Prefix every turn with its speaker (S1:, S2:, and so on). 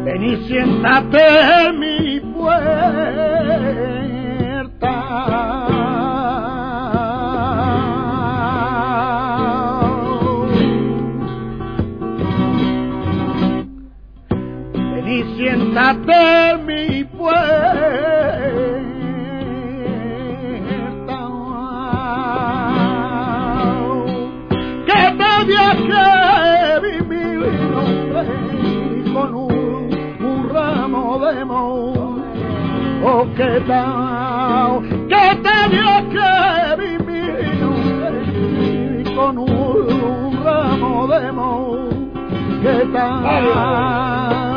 S1: Ven y siéntate en mi puerta. Ven y siéntate en mi puerta. Que nadie que vivir con un ramo de mon, oh que tenía que vivir con un ramo de mon, que tal